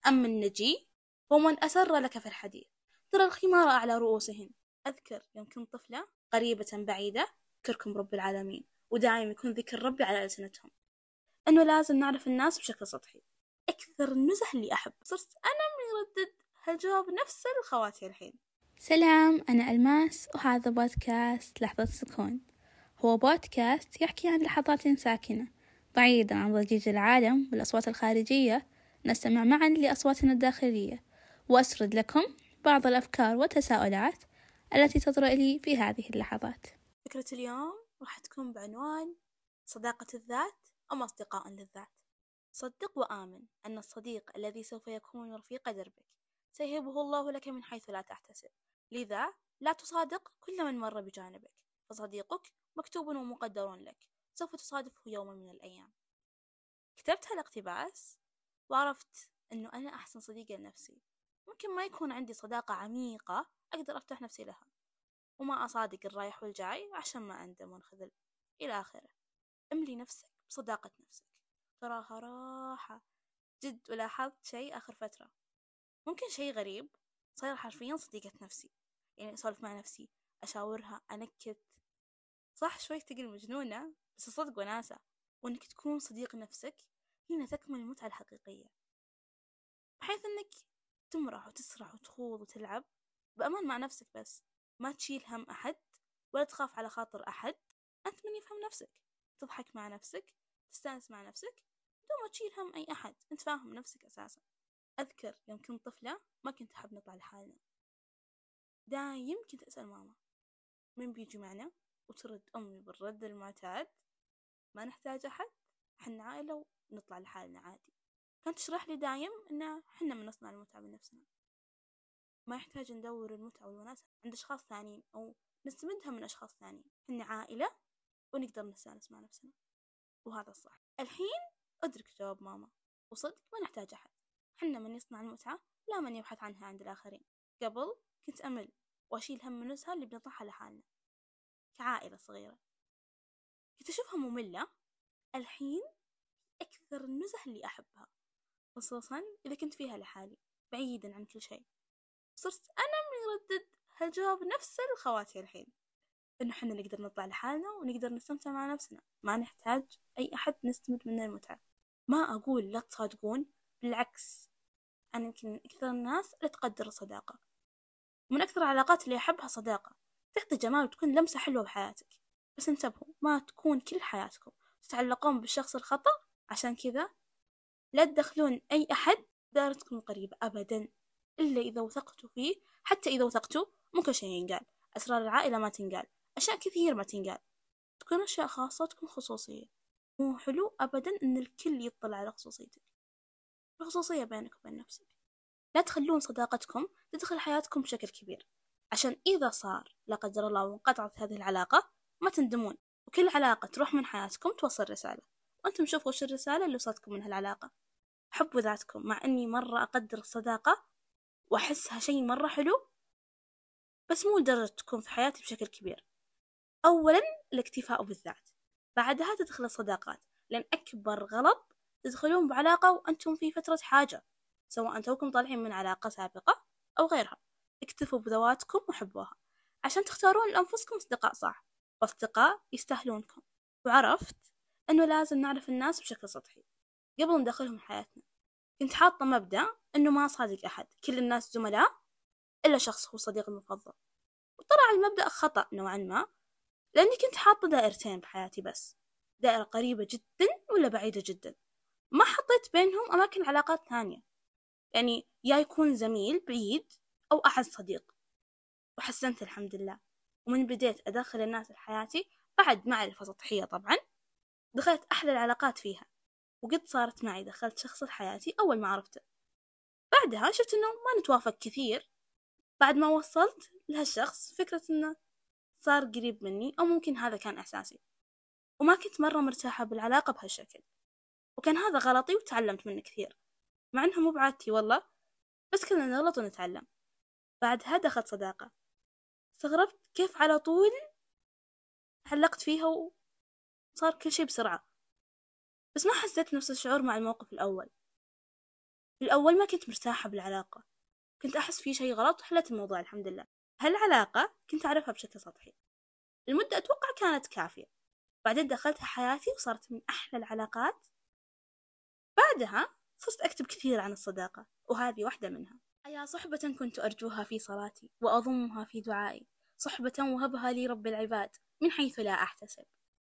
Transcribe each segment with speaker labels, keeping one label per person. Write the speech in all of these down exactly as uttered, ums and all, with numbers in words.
Speaker 1: أما النجي ومن أسر لك في الحديث ترى الخمار أعلى رؤوسهن. أذكر يوم كنت طفلة قريبة بعيدة أذكركم رب العالمين، ودائما يكون ذكر ربي على ألسنتهم، أنه لازم نعرف الناس بشكل سطحي. أكثر النزح اللي أحب صرت أنا من يردد هالجواب نفس الخواتي الحين.
Speaker 2: سلام، أنا ألماس وهذا بودكاست لحظة سكون. هو بودكاست يحكي عن لحظات ساكنة بعيدا عن ضجيج العالم والأصوات الخارجية، نستمع معا لأصواتنا الداخلية وأسرد لكم بعض الأفكار والتساؤلات التي تطرأ لي في هذه اللحظات.
Speaker 1: فكرة اليوم راح تكون بعنوان صداقة الذات أم أصدقاء للذات. صدق وآمن أن الصديق الذي سوف يكون رفيق دربك سيهبه الله لك من حيث لا تحتسب، لذا لا تصادق كل من مر بجانبك، فصديقك مكتوب ومقدر لك، سوف تصادفه يوما من الأيام. كتبت هالاقتباس وعرفت أنه أنا أحسن صديقة لنفسي. ممكن ما يكون عندي صداقة عميقة أقدر أفتح نفسي لها، وما أصادق الرايح والجاي عشان ما أندم وانخذل إلى آخره. املي نفسك بصداقة نفسك، تراها راحة جد. ولاحظت شيء آخر فترة، ممكن شيء غريب، صاير حرفيا صديقة نفسي. يعني أسولف مع نفسي، أشاورها، أنكت. صح شوي تقل مجنونة، بس صدق وناسة. وإنك تكون صديق نفسك هنا تكمن المتعة الحقيقية، بحيث إنك تمرح وتسرح وتخوض وتلعب بأمان مع نفسك، بس ما تشيل هم أحد ولا تخاف على خاطر أحد. أنت من يفهم نفسك، تضحك مع نفسك، تستانس مع نفسك بدون ما تشيل هم أي أحد. أنت فاهم نفسك أساسا. أذكر يوم كنت طفلة ما كنت أحب نطلع لحالنا، دايم كنت أسأل ماما من بيجي معنا، وترد أمي بالرد المعتاد ما نحتاج أحد، حنا عائلة ونطلع لحالنا عادي. كانت تشرح لي دايم إن حنا من نصنع المتعة بنفسنا، ما يحتاج ندور المتعة والوناسة عند أشخاص ثانيين أو نستمدها من أشخاص ثانيين. حنا عائلة ونقدر نستانس مع نفسنا، وهذا الصح. الحين أدرك جواب ماما، وصدق ما نحتاج أحد، حنا من يصنع المتعة لا من يبحث عنها عند الآخرين. قبل كنت أمل وأشيل هم النزهة اللي بنطلعها لحالنا كعائلة صغيرة، كنت أشوفها مملة. الحين أكثر النزه اللي أحبها، خصوصا إذا كنت فيها لحالي بعيدا عن كل شيء. صرت أنا من يردد هالجواب نفس الخواتي الحين، إنه حنا نقدر نطلع لحالنا ونقدر نستمتع مع نفسنا، ما نحتاج أي أحد نستمد منه المتعة. ما أقول لا تصادقون، بالعكس، أنا يمكن أكثر الناس اللي تقدر الصداقة. ومن أكثر العلاقات اللي أحبها صداقة تعطي جمال وتكون لمسة حلوة بحياتك. بس انتبهوا، ما تكون كل حياتكم تتعلقون بالشخص الخطأ. عشان كذا لا تدخلون أي أحد دائرتكم القريبة أبدا إلا إذا وثقتوا فيه. حتى إذا وثقتوا مو كل شيء ينقال، أسرار العائلة ما تنقال، أشياء كثير ما تنقال، تكون أشياء خاصة، تكون خصوصية. مو حلو أبدا إن الكل يطلع على خصوصيتك. الخصوصية بينك وبين نفسك. لا تخلون صداقتكم تدخل حياتكم بشكل كبير، عشان إذا صار لا قدر الله وانقطعت هذه العلاقة ما تندمون. وكل علاقة تروح من حياتكم توصل رسالة، وأنتم شوفوا وش الرسالة اللي وصلتكم من هالعلاقة. حبوا ذاتكم، مع أني مرة أقدر الصداقة وأحسها شيء مرة حلو، بس مو لدرجة تكون في حياتي بشكل كبير. أولا الاكتفاء بالذات، بعدها تدخل الصداقات، لأن أكبر غلط تدخلون بعلاقة وأنتم في فترة حاجة، سواء توكم طالعين من علاقة سابقة أو غيرها. اكتفوا بذواتكم وحبوها عشان تختارون لأنفسكم أصدقاء صح، وأصدقاء يستاهلونكم. وعرفت أنه لازم نعرف الناس بشكل سطحي قبل ندخلهم حياتنا. كنت حاطة مبدأ أنه ما أصادق أحد، كل الناس زملاء إلا شخص هو صديقي المفضل. وطلع المبدأ خطأ نوعا ما، لأني كنت حاطة دائرتين بحياتي بس، دائرة قريبة جدا ولا بعيدة جدا. ما حطيت بينهم أماكن علاقات ثانية، يعني يا يكون زميل بعيد أو أحد صديق. وحسنت الحمد لله، ومن بديت أدخل الناس لحياتي بعد معرفة سطحية طبعا، دخلت أحلى العلاقات فيها. وقد صارت معي دخلت شخص لحياتي أول ما عرفته، بعدها شفت إنه ما نتوافق كثير. بعد ما وصلت لهالشخص فكرة إنه صار قريب مني، أو ممكن هذا كان أساسي، وما كنت مرة مرتاحة بالعلاقة بهالشكل. وكان هذا غلطي وتعلمت منه كثير، مع إنها مو بعادتي والله، بس كلنا نغلط ونتعلم. بعدها دخلت صداقة، استغربت كيف على طول علقت فيها وصار كل شيء بسرعة، بس ما حسيت نفس الشعور مع الموقف الأول. في الأول ما كنت مرتاحة بالعلاقة، كنت أحس في شيء غلط وحلت الموضوع الحمد لله. هالعلاقة كنت أعرفها بشكل سطحي، المدة أتوقع كانت كافية. بعدين دخلتها حياتي وصارت من أحلى العلاقات. بعدها صرت أكتب كثير عن الصداقة، وهذه واحدة منها. أيا صحبة كنت أرجوها في صلاتي وأضمها في دعائي، صحبة وهبها لي رب العباد من حيث لا أحتسب.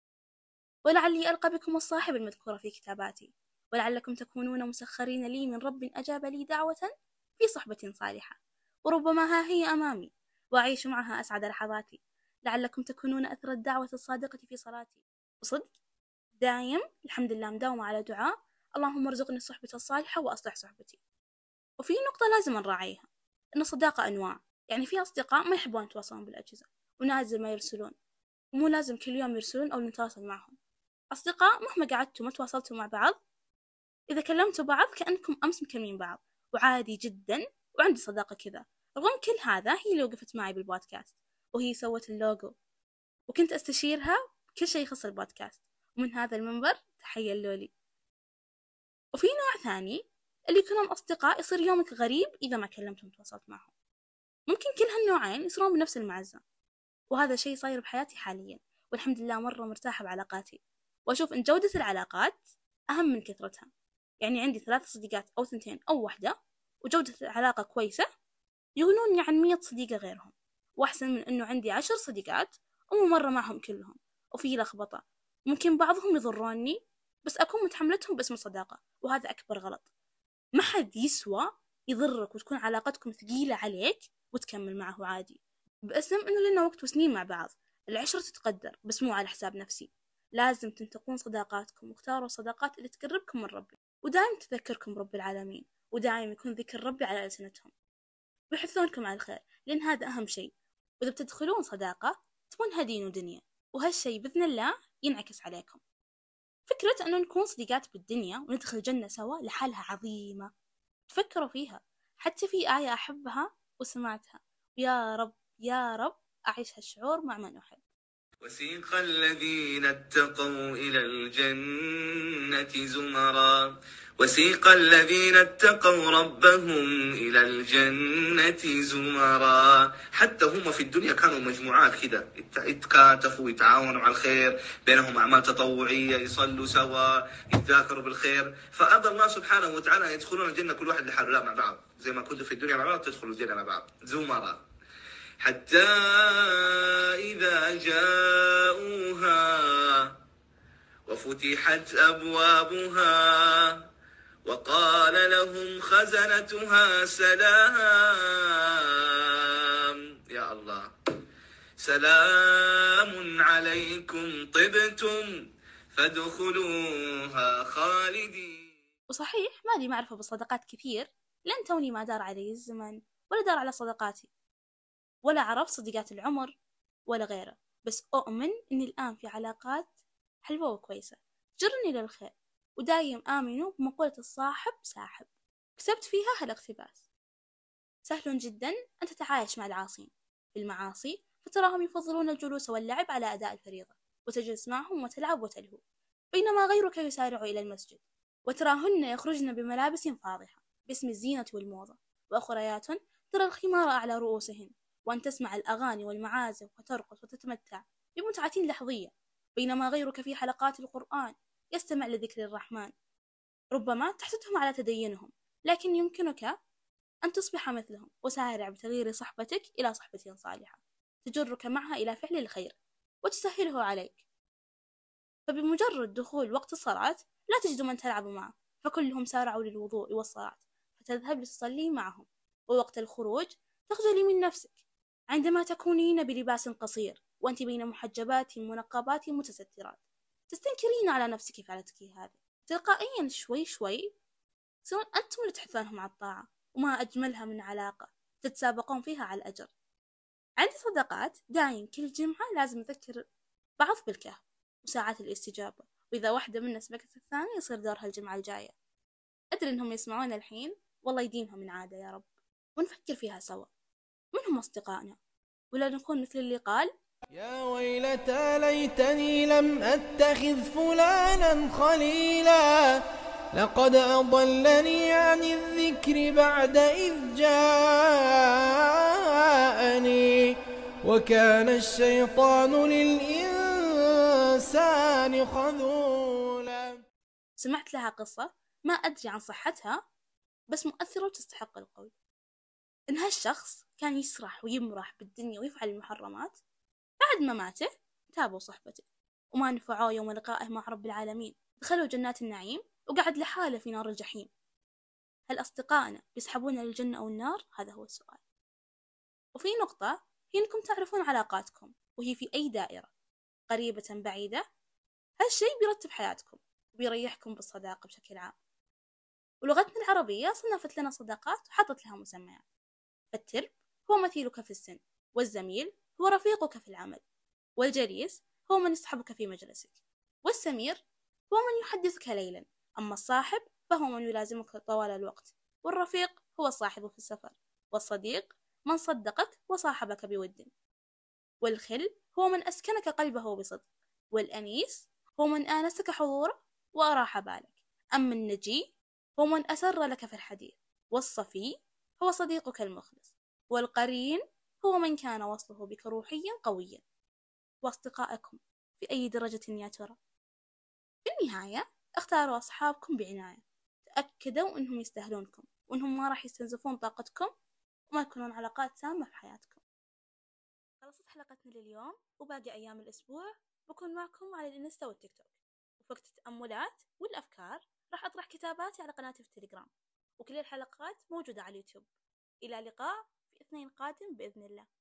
Speaker 1: ولعلي ألقى بكم الصاحب المذكور في كتاباتي، ولعلكم تكونون مسخرين لي من رب أجاب لي دعوة في صحبة صالحة، وربما ها هي أمامي وأعيش معها أسعد لحظاتي. لعلكم تكونون أثر الدعوة الصادقة في صلاتي. وصدق دايم الحمد لله مداومة على دعاء اللهم ارزقني الصحبة الصالحة وأصلح صحبتي. وفي نقطة لازم نراعيها، إن الصداقة أنواع، يعني في أصدقاء ما يحبون يتواصلون بالأجهزة ونادر ما يرسلون، ومو لازم كل يوم يرسلون أو نتواصل معهم. أصدقاء مهما قعدتوا ما تواصلتوا مع بعض، إذا كلمتوا بعض كأنكم أمس مكلمين بعض، وعادي جدا. وعندي صداقة كذا، رغم كل هذا هي اللي وقفت معي بالبودكاست، وهي سوت اللوجو، وكنت أستشيرها كل شيء يخص البودكاست، ومن هذا المنبر تحية لي. وفي نوع ثاني اللي يكونون أصدقاء يصير يومك غريب إذا ما كلمتهم وتواصلت معهم. ممكن كل هالنوعين يصيرون بنفس المعزة، وهذا شيء صاير بحياتي حاليا، والحمد لله مرة مرتاحة بعلاقاتي، وأشوف إن جودة العلاقات أهم من كثرتها. يعني عندي ثلاث صديقات أو ثنتين أو واحدة وجودة العلاقة كويسة يغنوني عن مية صديقة غيرهم، وأحسن من إنه عندي عشر صديقات ومو مرة معهم كلهم وفي لخبطة، ممكن بعضهم يضروني بس أكون متحملتهم باسم الصداقة، وهذا أكبر غلط. ما حد يسوى يضرك وتكون علاقتكم ثقيلة عليك وتكمل معه عادي باسم إنه لنا وقت وسنين مع بعض. العشرة تتقدر بس مو على حساب نفسي. لازم تنتقون صداقاتكم واختاروا الصداقات اللي تقربكم من ربي، ودائم تذكركم رب العالمين، ودائم يكون ذكر ربي على ألسنتهم، ويحثونكم على الخير، لأن هذا أهم شيء. وإذا بتدخلون صداقة تبونها دين ودنيا، وهالشيء بإذن الله ينعكس عليكم. فكرة أنه نكون صديقات بالدنيا وندخل الجنة سوا لحالها عظيمة، تفكروا فيها. حتى في آية أحبها وسمعتها، يا رب يا رب أعيش هالشعور مع من أحب.
Speaker 3: وسيق الذين اتقوا إلى الجنة زمرا وسيق الذين اتقوا ربهم إلى الجنة زمرا. حتى هم في الدنيا كانوا مجموعات كده يتكاتفوا ويتعاونوا على الخير، بينهم أعمال تطوعية، يصلوا سوا، يتذاكروا بالخير. فأبى الله سبحانه وتعالى أن يدخلون الجنة كل واحد لحاله، لا مع بعض، زي ما كنتوا في الدنيا مع بعض تدخلوا الجنة مع بعض زمرا. حتى إذا جاءوها وفتحت أبوابها وقال لهم خزنتها سلام، يا الله، سلام عليكم طبتم فادخلوها خالدين.
Speaker 1: وصحيح ما لي معرفة بالصداقات كثير، لأن توني ما دار علي الزمن ولا دار على صداقاتي، ولا عرفت صديقات العمر ولا غيره، بس أؤمن إني الآن في علاقات حلوة وكويسة تجرني للخير، ودايم آمنوا بمقولة الصاحب ساحب. كتبت فيها هالاقتباس: سهل جدا أن تتعايش مع العاصين في المعاصي، فتراهم يفضلون الجلوس واللعب على أداء الفريضة، وتجلس معهم وتلعب وتلهو، بينما غيرك يسارع إلى المسجد، وتراهن يخرجن بملابس فاضحة باسم الزينة والموضة، وأخريات ترى الخمار أعلى رؤوسهن، وأن تسمع الأغاني والمعازف وترقص وتتمتع بمتعة لحظية، بينما غيرك في حلقات القرآن يستمع لذكر الرحمن. ربما تحسدهم على تدينهم، لكن يمكنك أن تصبح مثلهم، وسارع بتغيير صحبتك إلى صحبة صالحة تجرك معها إلى فعل الخير وتسهله عليك. فبمجرد دخول وقت الصلاة لا تجد من تلعب معه، فكلهم سارعوا للوضوء والصلاة، فتذهب لتصلي معهم. ووقت الخروج تخجلي من نفسك عندما تكونين بلباس قصير وأنت بين محجبات منقبات متسترات، تستنكرين على نفسك فعلتك هذه. تلقائيا شوي شوي تصيرون أنتم اللي تحثونهم على الطاعة، وما أجملها من علاقة تتسابقون فيها على الأجر. عندي صداقات دايم كل جمعة لازم نذكر بعض بالكهف وساعات الاستجابة، وإذا واحدة منا سبقت الثانية يصير دورها الجمعة الجاية. أدري إنهم يسمعون الحين، والله يدينهم من عادة يا رب، ونفكر فيها سوا. من هم أصدقائنا؟ ولا نكون مثل اللي قال:
Speaker 4: يا ويلتى ليتني لم أتخذ فلانا خليلا لقد أضلني عن الذكر بعد إذ جاءني وكان الشيطان للإنسان خذولا.
Speaker 1: سمعت لها قصة ما أدري عن صحتها بس مؤثرة وتستحق القول. إن هالشخص كان يسرح ويمرح بالدنيا ويفعل المحرمات، بعد ما ماته تابوا صحبته وما نفعوه يوم لقائه مع رب العالمين، دخلوا جنات النعيم وقعد لحاله في نار الجحيم. هل أصدقائنا بيسحبونا للجنة أو النار؟ هذا هو السؤال. وفي نقطة هي إنكم تعرفون علاقاتكم وهي في أي دائرة، قريبة بعيدة. هالشيء بيرتب حياتكم وبيريحكم بالصداقة بشكل عام. ولغتنا العربية صنفت لنا صداقات وحطت لها مسميات. فالترب هو مثيلك في السن، والزميل هو رفيقك في العمل، والجليس هو من يصحبك في مجلسك، والسمير هو من يحدثك ليلا، أما الصاحب فهو من يلازمك طوال الوقت، والرفيق هو الصاحب في السفر، والصديق من صدقك وصاحبك بود، والخل هو من أسكنك قلبه بصدق، والأنيس هو من آنسك حضوره وأراح بالك، أما النجي هو من أسر لك في الحديث، والصفي هو صديقك المخلص، والقرين هو من كان وصله بك روحيا قويا. وأصدقائكم في أي درجة يا ترى؟ في النهاية اختاروا أصحابكم بعناية، تأكدوا أنهم يستاهلونكم وأنهم ما راح يستنزفون طاقتكم وما يكونون علاقات سامة في حياتكم. خلصت حلقتنا لليوم، وباقي أيام الأسبوع بكون معكم على الإنستا والتيك توك، وفي وقت التأملات والأفكار راح أطرح كتاباتي على قناتي في التليجرام، وكل الحلقات موجودة على اليوتيوب. إلى اللقاء في اثنين قادم بإذن الله.